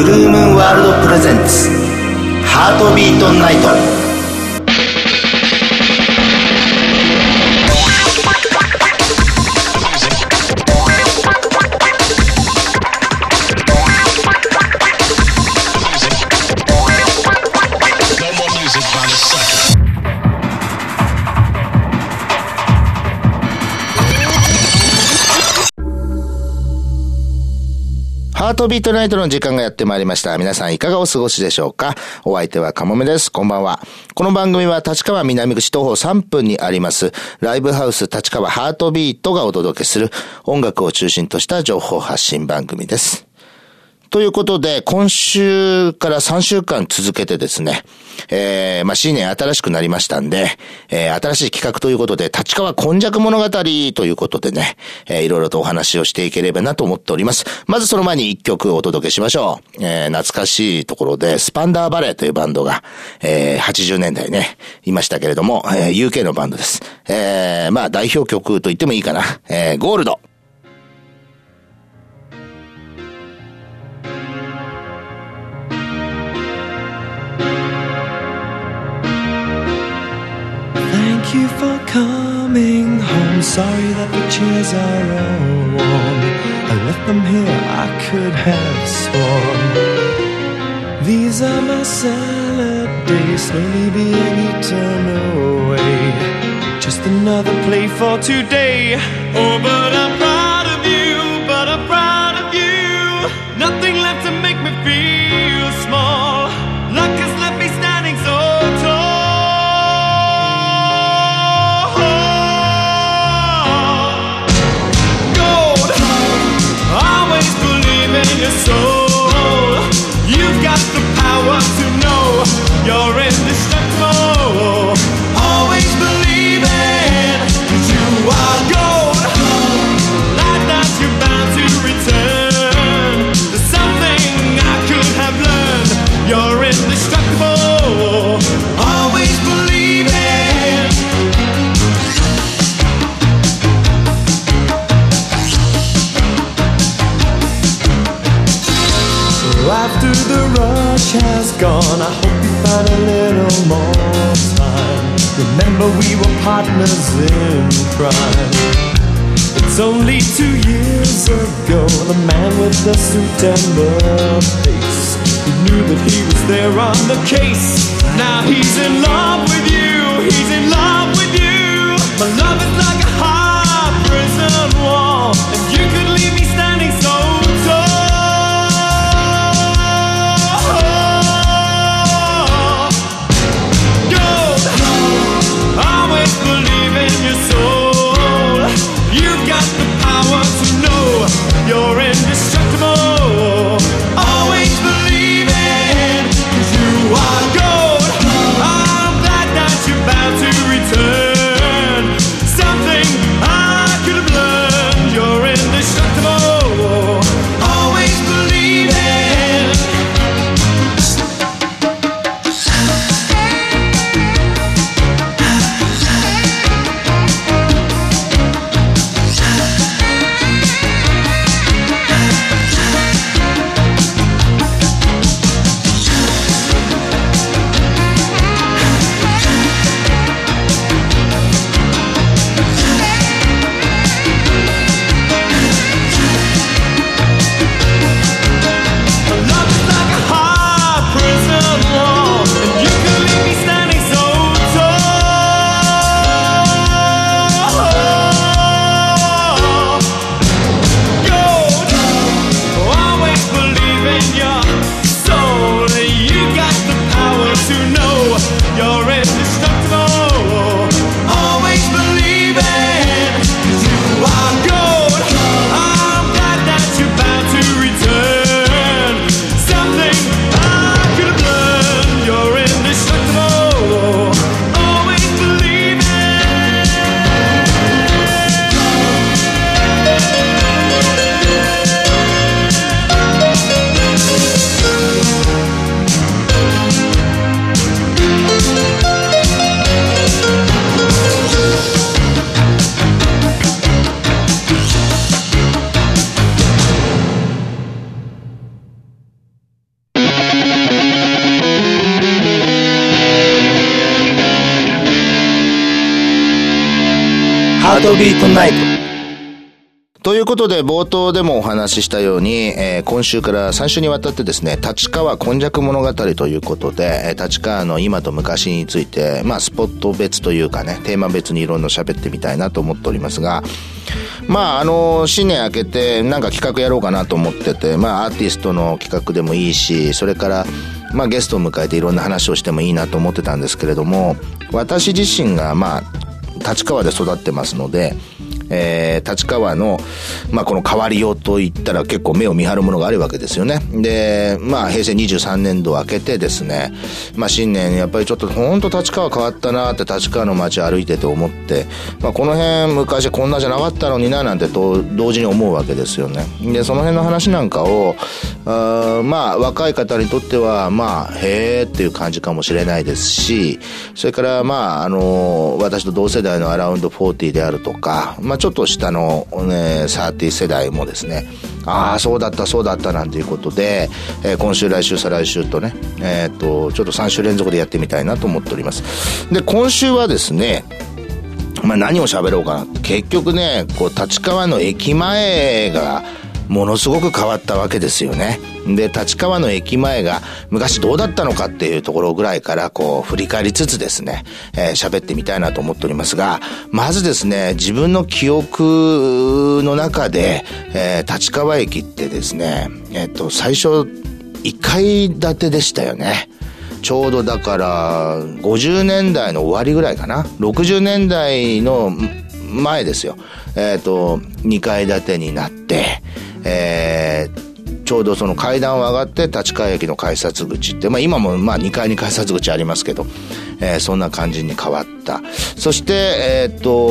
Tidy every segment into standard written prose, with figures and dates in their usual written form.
ブルームーンワールドプレゼンツハートビートナイト。ハートビートナイトの時間がやってまいりました。皆さんいかがお過ごしでしょうか。お相手はかもめです。こんばんは。この番組は立川南口徒歩3分にありますライブハウス立川ハートビートがお届けする音楽を中心とした情報発信番組です。ということで、今週から3週間続けてですね、新年新しくなりましたんで、新しい企画ということで、立川今昔物語ということでね、いろいろとお話をしていければなと思っております。まずその前に一曲お届けしましょう。懐かしいところで、スパンダーバレーというバンドが、80年代ね、いましたけれども、UK のバンドです。代表曲と言ってもいいかな。ゴールド。 Thank you for coming home. Sorry that the chairs are all warm. I left them here, I could have sworn. These are my salad days, slowly being eaten away. Just another play for today. Oh, but I'm proud of you, but I'm proud of you. Nothing left to make me feel small. Luck has left me standing so tall. In your soul, you've got the power to know you're indestructible. Always believing that you are gold. Like that you're bound to return. There's something I could have learned. You're indestructible. Always believing. After the rush has gone, I hope you find a little more time. Remember we were partners in crime. It's only 2 years ago, the man with the suit and the face, he knew that he was there on the case. Now he's in love with you, he's in love with you. My love is like a high prison wall, and you could leave me standing so tall. You're indestructible. Always believing, 'cause you are gold. ートビートナイト。ということで、冒頭でもお話ししたように、今週から3週にわたってですね、立川今昔物語ということで、立川の今と昔について、スポット別というかね、テーマ別にいろんな喋ってみたいなと思っておりますが、新年明けてなんか企画やろうかなと思ってて、アーティストの企画でもいいし、それから、ゲストを迎えていろんな話をしてもいいなと思ってたんですけれども、私自身が立川で育ってますので、立川の、この変わりようといったら結構目を見張るものがあるわけですよね。で、平成23年度を明けてですね、新年やっぱりちょっとほんと立川変わったなって立川の街歩いてて思って、この辺昔こんなじゃなかったのにななんて同時に思うわけですよね。で、その辺の話なんかを、若い方にとっては、へーっていう感じかもしれないですし、それから、私と同世代のアラウンド40であるとか、ちょっと下の、30世代もですね、そうだったなんていうことで、今週来週再来週とね、ちょっと3週連続でやってみたいなと思っております。で、今週はですね、何を喋ろうかな。結局ね、立川の駅前がものすごく変わったわけですよね。で、立川の駅前が昔どうだったのかっていうところぐらいから振り返りつつですね、喋ってみたいなと思っておりますが、まずですね、自分の記憶の中で、立川駅ってですね、最初1階建てでしたよね。ちょうどだから50年代の終わりぐらいかな。60年代の前ですよ。2階建てになって、ちょうどその階段を上がって立川駅の改札口って、今も2階に改札口ありますけど、そんな感じに変わった。そして、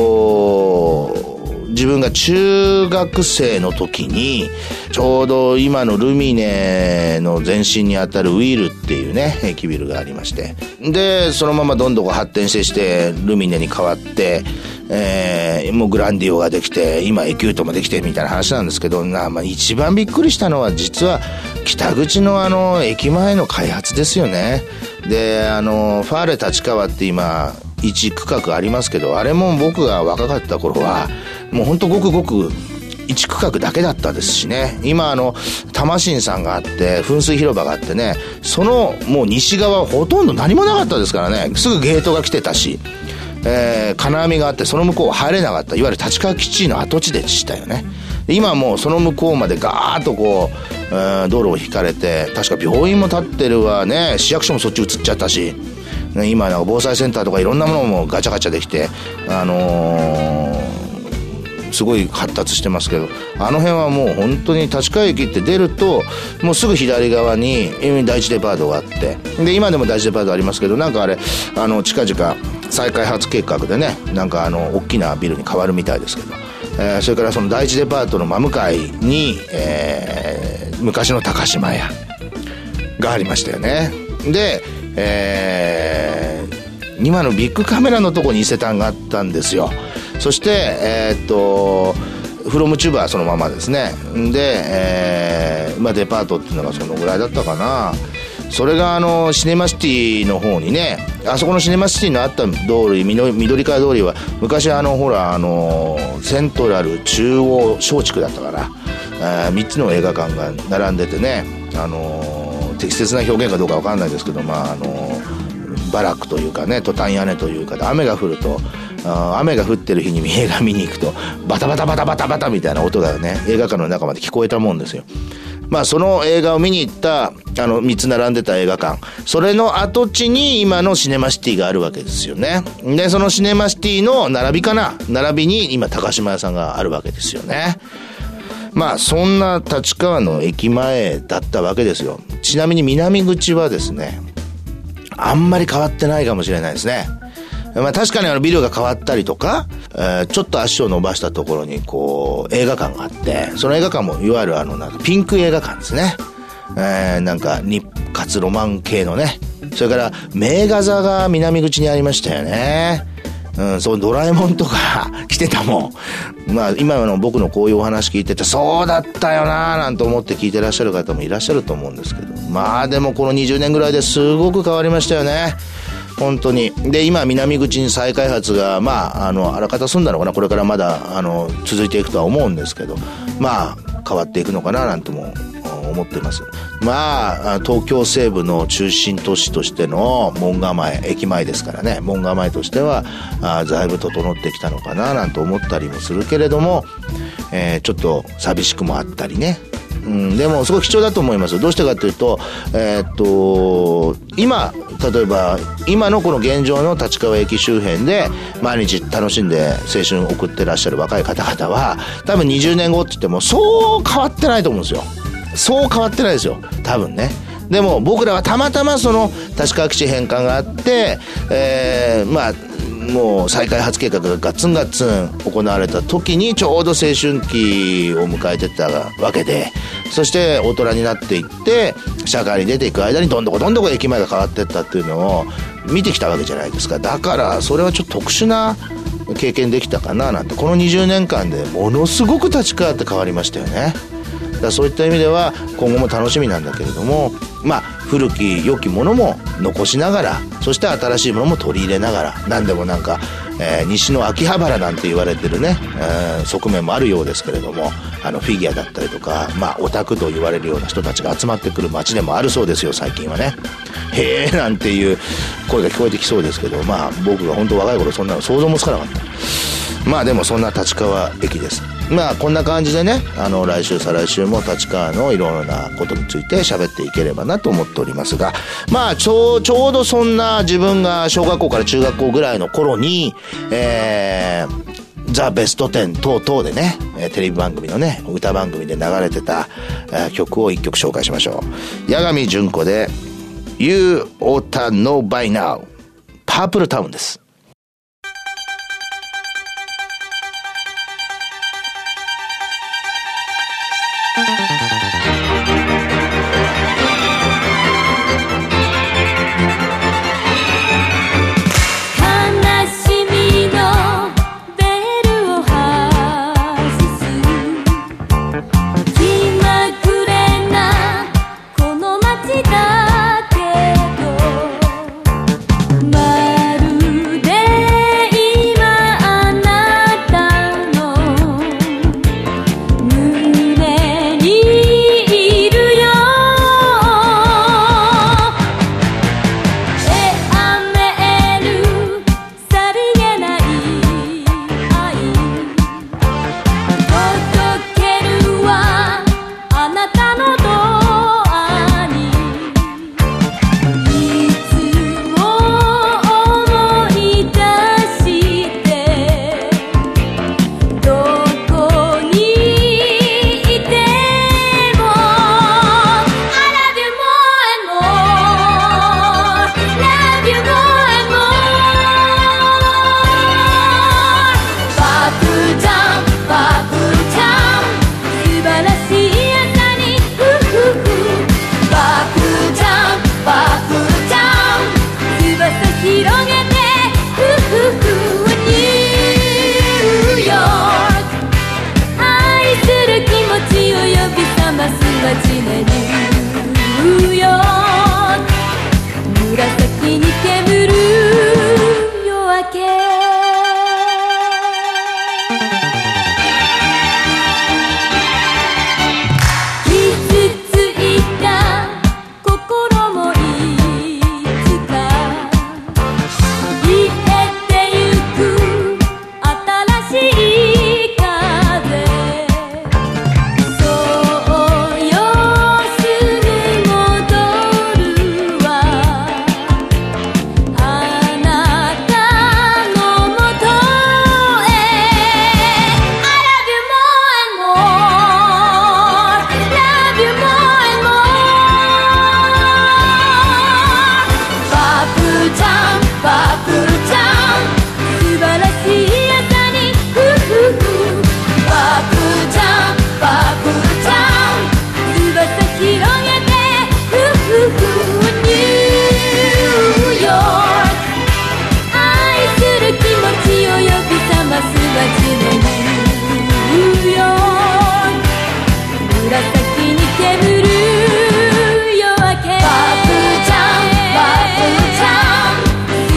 自分が中学生の時に、ちょうど今のルミネの前身にあたるウィールっていうね、駅ビルがありまして。で、そのままどんどん発展して、ルミネに変わって、もうグランディオができて、今エキュートもできてみたいな話なんですけど、一番びっくりしたのは実は北口の駅前の開発ですよね。で、ファーレ立川って今、一区画ありますけど、あれも僕が若かった頃は、もうほんとごくごく一区画だけだったですしね。今玉新さんがあって、噴水広場があってね、そのもう西側ほとんど何もなかったですからね。すぐゲートが来てたし、金網があって、その向こう入れなかった。いわゆる立川基地の跡地でしたよね。今もうその向こうまでガーッと道路を引かれて、確か病院も建ってるわね。市役所もそっち移っちゃったし、今防災センターとかいろんなものもガチャガチャできて、すごい発達してますけど、あの辺はもう本当に立川駅って出るともうすぐ左側に第一デパートがあって、で今でも第一デパートありますけど、あれ近々再開発計画でね、大きなビルに変わるみたいですけど、それからその第一デパートの真向かいに、昔の高島屋がありましたよね。で、今のビッグカメラのとこに伊勢丹があったんですよ。そしてフロムチューブはそのままですね。で、デパートっていうのがそのぐらいだったかな。それがシネマシティの方にね、あそこのシネマシティのあった通り、緑川通りは昔ほらセントラル中央松竹だったから、3つの映画館が並んでてね、適切な表現かどうかわかんないですけど、バラックというかね、トタン屋根というかで、雨が降ると、雨が降ってる日に映画見に行くとバタバタバタバタバタみたいな音がね、映画館の中まで聞こえたもんですよ。その映画を見に行った3つ並んでた映画館、それの跡地に今のシネマシティがあるわけですよね。でそのシネマシティの並びに今高島屋さんがあるわけですよね。そんな立川の駅前だったわけですよ。ちなみに南口はですね、あんまり変わってないかもしれないですね。確かにビルが変わったりとか、ちょっと足を伸ばしたところに映画館があって、その映画館もいわゆるピンク映画館ですね。日活ロマン系のね。それから名画座が南口にありましたよね。そうドラえもんとか来てたもん。今の僕のこういうお話聞いてて、そうだったよなーなんて思って聞いてらっしゃる方もいらっしゃると思うんですけど、でもこの20年ぐらいですごく変わりましたよね。 本当に。で今南口に再開発があらかた済んだのかな、これからまだ続いていくとは思うんですけど、変わっていくのかななんとも思っています。東京西部の中心都市としての門構え、駅前ですからね、門構えとしてはだいぶ整ってきたのかななんて思ったりもするけれども、ちょっと寂しくもあったりね。でもすごい貴重だと思います。どうしてかというと、今例えば今のこの現状の立川駅周辺で毎日楽しんで青春を送ってらっしゃる若い方々は多分20年後って言ってもそう変わってないと思うんですよ。そう変わってないですよ、多分ね。でも僕らはたまたまその立川基地返還があって、もう再開発計画がガッツンガッツン行われた時にちょうど青春期を迎えてたわけで、そして大人になっていって社会に出ていく間にどんどこ駅前が変わっていったっていうのを見てきたわけじゃないですか。だからそれはちょっと特殊な経験できたかななんて、この20年間でものすごく立川って変わりましたよね。だからそういった意味では今後も楽しみなんだけれども、古き良きものも残しながら、そして新しいものも取り入れながら、何でも西の秋葉原なんて言われてるね、側面もあるようですけれども、フィギュアだったりとか、オタクと言われるような人たちが集まってくる街でもあるそうですよ、最近はね。へーなんていう声が聞こえてきそうですけど、僕が本当若い頃そんなの想像もつかなかった。でもそんな立川駅です。こんな感じでね、来週再来週も立川のいろいろなことについて喋っていければなと思っておりますが、ちょうどそんな自分が小学校から中学校ぐらいの頃に、ザ・ベスト10等々でね、テレビ番組のね、歌番組で流れてた、曲を一曲紹介しましょう。八神純子で You Oughta Know By Now、 パープルタウンです。 「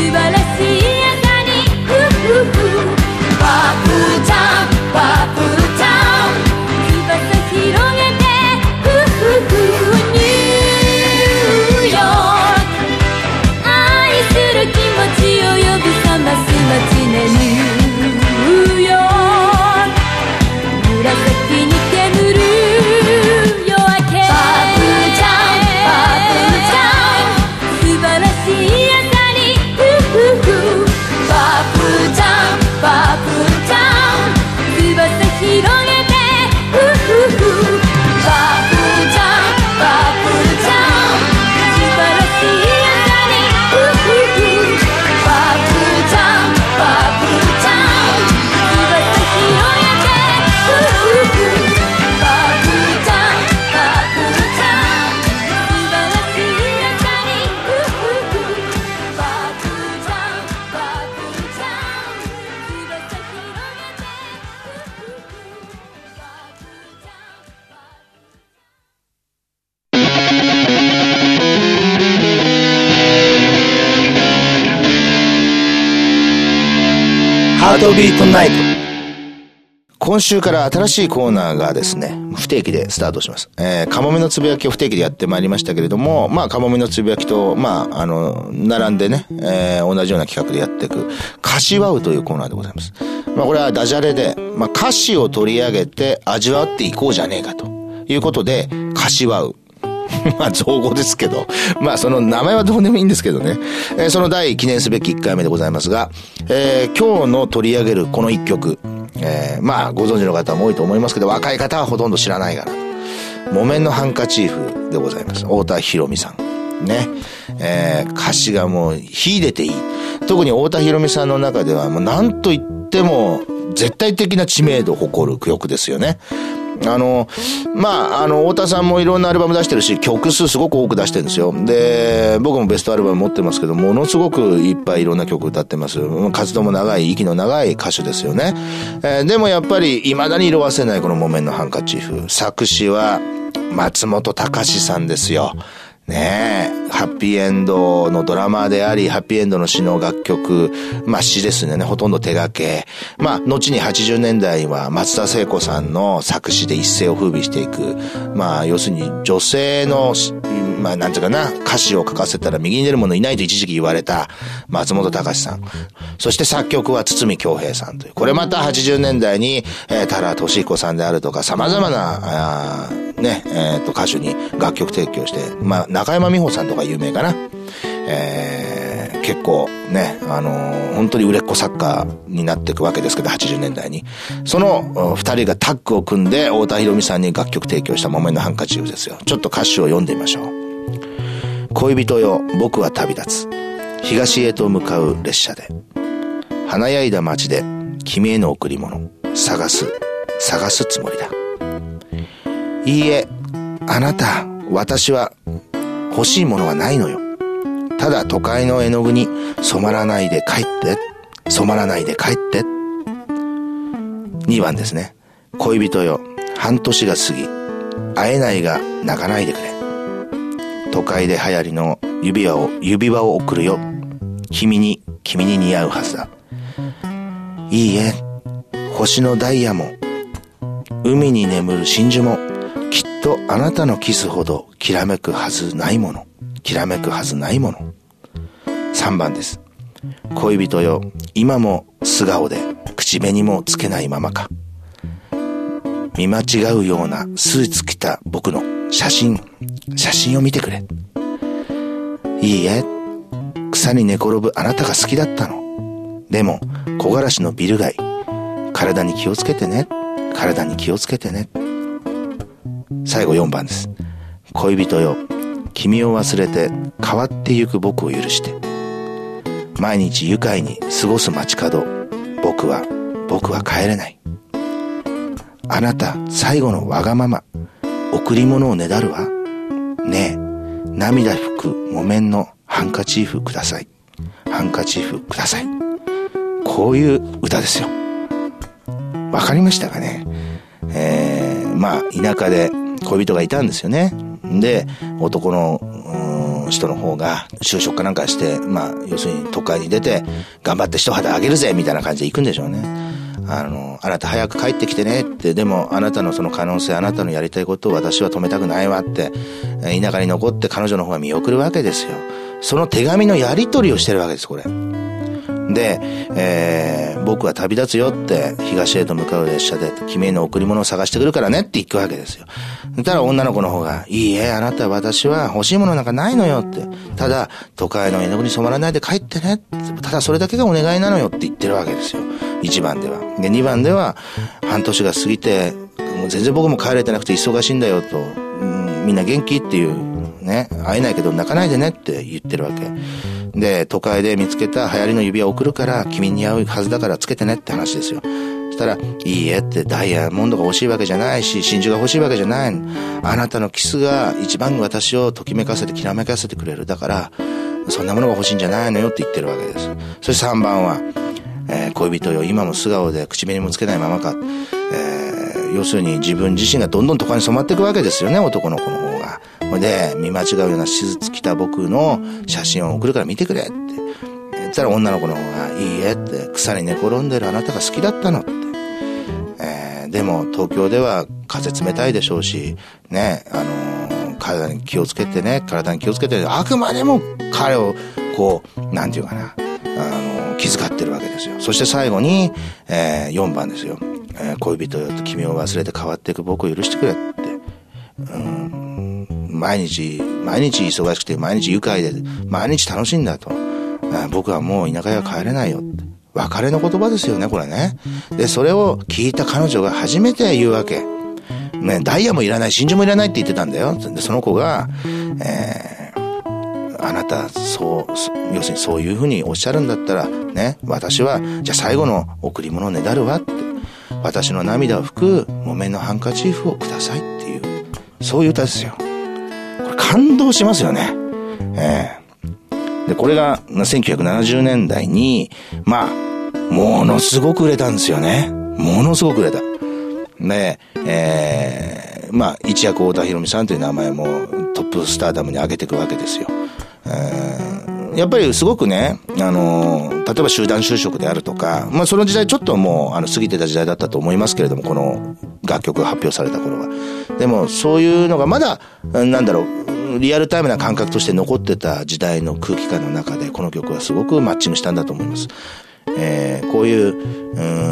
ハートビートナイト。今週から新しいコーナーがですね、不定期でスタートします。カモメのつぶやきを不定期でやってまいりましたけれども、カモメのつぶやきと、並んでね、同じような企画でやっていく、かしわうというコーナーでございます。これはダジャレで、歌詞を取り上げて味わっていこうじゃねえかということで、かしわう。造語ですけど、その名前はどうでもいいんですけどね。その第記念すべき1回目でございますが、今日の取り上げるこの1曲、ご存知の方も多いと思いますけど、若い方はほとんど知らないかなと。木綿のハンカチーフでございます。太田裕美さん。ね。歌詞がもう秀でていい。特に太田裕美さんの中ではもう何と言っても絶対的な知名度を誇る曲ですよね。太田さんもいろんなアルバム出してるし、曲数すごく多く出してるんですよ。で、僕もベストアルバム持ってますけど、ものすごくいっぱいいろんな曲歌ってます。活動も長い、息の長い歌手ですよね。でもやっぱり未だに色褪せないこの木綿のハンカチーフ。作詞は松本隆さんですよ。ねえ、ハッピーエンドのドラマーであり、ハッピーエンドの詩の楽曲、詩ですね、ほとんど手掛け。後に80年代は松田聖子さんの作詞で一世を風靡していく。要するに女性の、なんていうかな、歌詞を書かせたら右に出る者いないと一時期言われた松本隆さん。そして作曲は堤恭平さんという。これまた80年代に、田原俊彦さんであるとか、様々な、歌手に楽曲提供して、中山美穂さんとか有名かな。結構ね、本当に売れっ子作家になっていくわけですけど、80年代に。その二人がタッグを組んで、太田裕美さんに楽曲提供した木綿のハンカチーフですよ。ちょっと歌詞を読んでみましょう。恋人よ、僕は旅立つ。東へと向かう列車で。華やいだ街で、君への贈り物。探すつもりだ。いいえ、あなた、私は、欲しいものはないのよ。ただ都会の絵の具に染まらないで帰って。染まらないで帰って。2番ですね。恋人よ、半年が過ぎ。会えないが泣かないでくれ。都会で流行りの指輪を贈るよ。君に似合うはずだ。いいえ、星のダイヤも、海に眠る真珠も、きっとあなたのキスほどきらめくはずないもの。きらめくはずないもの。3番です。恋人よ、今も素顔で口紅もつけないままか。見間違うようなスーツ着た僕の写真を見てくれ。いいえ、草に寝転ぶあなたが好きだったの。でも木枯らしのビル街、体に気をつけてね。体に気をつけてね。最後4番です。恋人よ、君を忘れて変わってゆく僕を許して。毎日愉快に過ごす街角、僕は帰れない。あなた最後のわがまま、贈り物をねだるわ。ねえ、涙拭く木綿のハンカチーフください。ハンカチーフください。こういう歌ですよ。わかりましたかね。田舎で恋人がいたんですよね。で、男の人の方が就職かなんかして、要するに都会に出て頑張って一肌あげるぜみたいな感じで行くんでしょうね。あなた早く帰ってきてねって、でもあなたのその可能性、あなたのやりたいことを私は止めたくないわって、田舎に残って彼女の方が見送るわけですよ。その手紙のやり取りをしてるわけです、これ。で、僕は旅立つよって、東へと向かう列車で君への贈り物を探してくるからねって言くわけですよ。そしたら女の子の方が、いいえ、あなた私は欲しいものなんかないのよって、ただ都会の絵の具に染まらないで帰ってね、ただそれだけがお願いなのよって言ってるわけですよ。1番では。で、2番では、半年が過ぎて、もう全然僕も帰れてなくて忙しいんだよと、みんな元気っていうね、会えないけど泣かないでねって言ってるわけで、都会で見つけた流行りの指輪を送るから君に似合うはずだからつけてねって話ですよ。そしたら、いいえって、ダイヤモンドが欲しいわけじゃないし、真珠が欲しいわけじゃない。あなたのキスが一番私をときめかせてきらめかせてくれる。だからそんなものが欲しいんじゃないのよって言ってるわけです。そして3番は、恋人よ、今も素顔で口紅もつけないままか。要するに自分自身がどんどん都会に染まっていくわけですよね、男の子の方が。で、見間違うような手術着た僕の写真を送るから見てくれって。 言ったら女の子の方が、いいえって、草に寝転んでるあなたが好きだったのって。でも東京では風冷たいでしょうし、ね、体に気をつけて、あくまでも彼をこう、なんていうかな、気遣ってるわけですよ。そして最後に、4番ですよ。恋人よと君を忘れて変わっていく僕を許してくれって。毎日忙しくて、毎日愉快で、毎日楽しいんだと。僕はもう田舎へは帰れないよって。別れの言葉ですよね、これね。で、それを聞いた彼女が初めて言うわけ。ね、ダイヤもいらない、真珠もいらないって言ってたんだよ。で、その子が、あなた、要するにそういうふうにおっしゃるんだったら、ね、私は、じゃあ最後の贈り物をねだるわって。私の涙を拭く木綿のハンカチーフをくださいっていう、そういう歌ですよ。これ感動しますよね。で、これが1970年代に、まあ、ものすごく売れたんですよね。ものすごく売れた。で、まあ、一躍太田裕美さんという名前もトップスターダムに上げていくわけですよ。やっぱりすごくね、例えば集団就職であるとか、まあその時代ちょっともう過ぎてた時代だったと思いますけれども、この楽曲が発表された頃は。でもそういうのがまだ、なんだろう、リアルタイムな感覚として残ってた時代の空気感の中で、この曲はすごくマッチングしたんだと思います。こういう、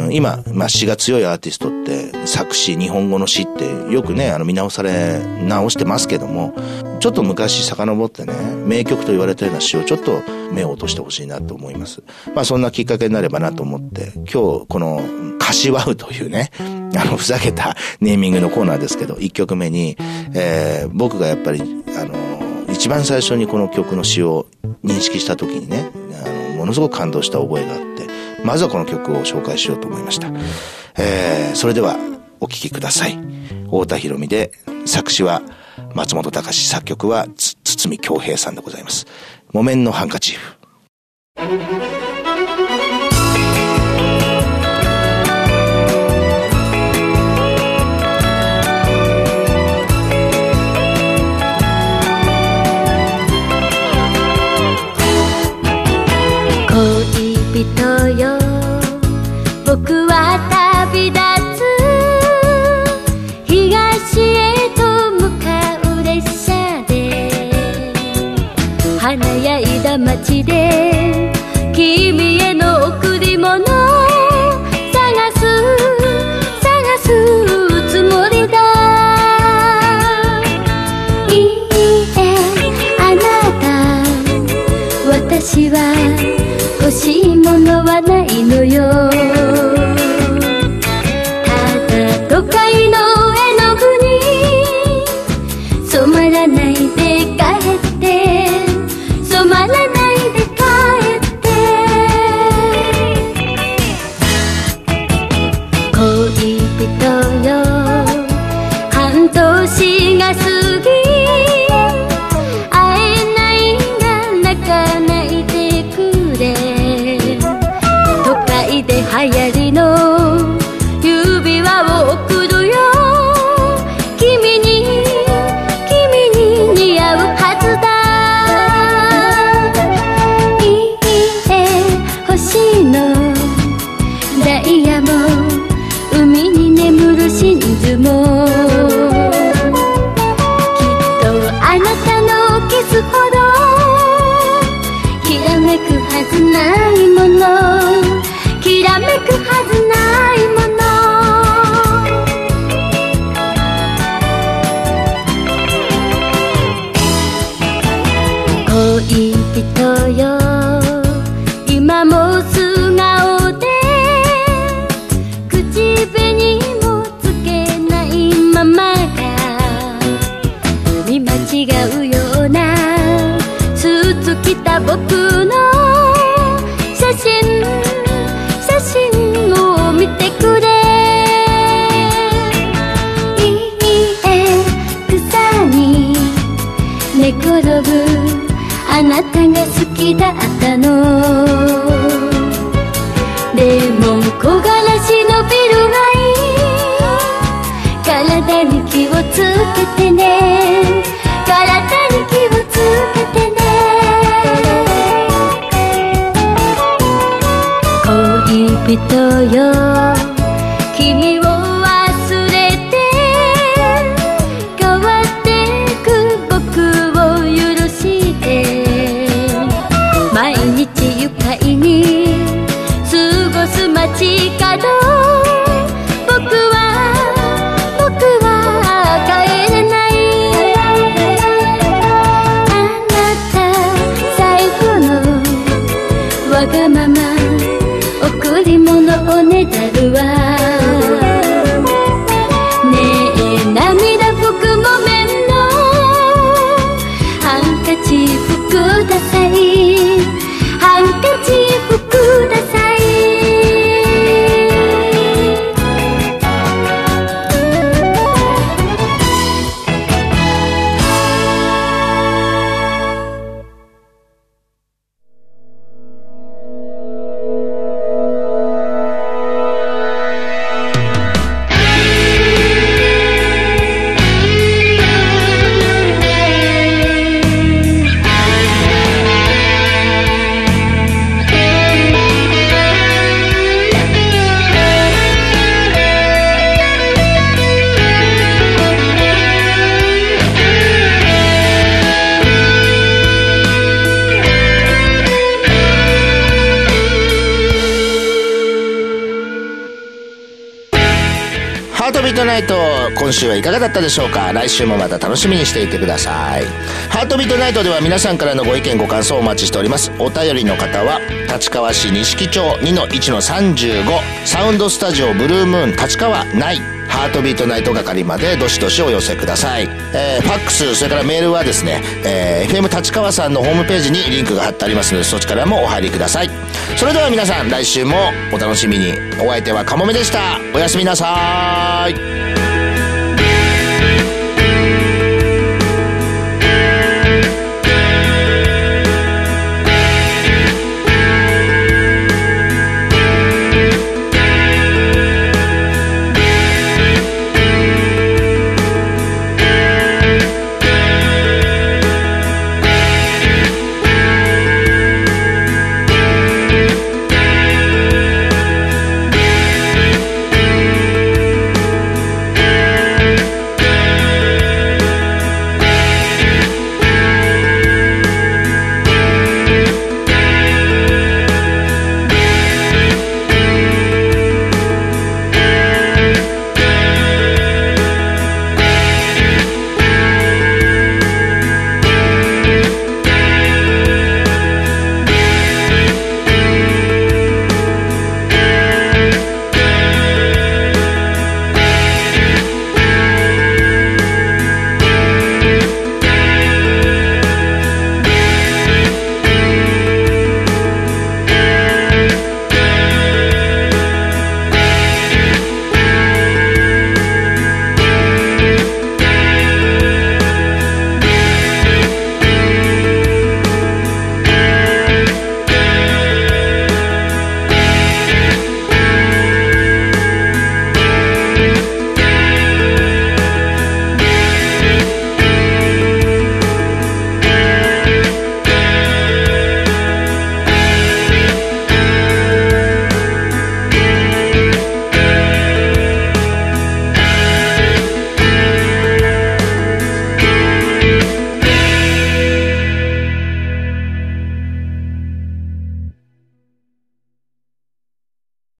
今、まあ、詩が強いアーティストって作詞、日本語の詩ってよくね、見直してますけども、ちょっと昔遡ってね、名曲と言われたような詩をちょっと目を落としてほしいなと思います。まあそんなきっかけになればなと思って、今日この歌詞ワウというね、ふざけたネーミングのコーナーですけど、1曲目に、僕がやっぱり、一番最初にこの曲の詩を認識した時にね、ものすごく感動した覚えがあって、まずはこの曲を紹介しようと思いました。それではお聴きください。太田裕美で、作詞は松本隆、作曲は堤恭平さんでございます。木綿のハンカチーフ。 恋人よ、僕は旅立つ、東へと向かう列車で、華やいだ街で君への贈り物を探すつもりだ。いいえ、あなた、私は欲しいものはないのよ。ただ都会の絵の具に染まらないで帰って、染まらないで帰って。恋人よ、半年が過ぎ、会えないが泣かないでくれ。都会で流行りの指輪を贈るよ。君に似合うはずだ。いいえ、星のダイヤも海に眠る真珠も、きっとあなたのキスほどきらめくはずないもの、きらめくはずないもの。恋人よ、今も素顔で口紅もつけないままが、見間違うようなスーツ着た僕の写真を見てくれ。いいえ、草に寝転ぶあなたが好きだったの。レモン木枯らしのビル街、体に気をつけてね、体に気をつけてね。 人よ君を忘れて変わってく僕を許して毎日愉快に過ごす街角僕は帰れないあなた最後のわがまま贈り物をねだるわねえ涙拭く木綿のハンカチーフくださいハンカチーフくださいハートビートナイト、今週はいかがだったでしょうか。来週もまた楽しみにしていてください。ハートビートナイトでは皆さんからのご意見ご感想をお待ちしております。お便りの方は立川市錦町 2-1-35 サウンドスタジオブルームーン立川内ハートビートナイト係までどしどしお寄せください。ファックス、それからメールはですね、FM 立川さんのホームページにリンクが貼ってありますので、そちらからもお入りください。それでは皆さん、来週もお楽しみに。お相手はかもめでした。おやすみなさーい。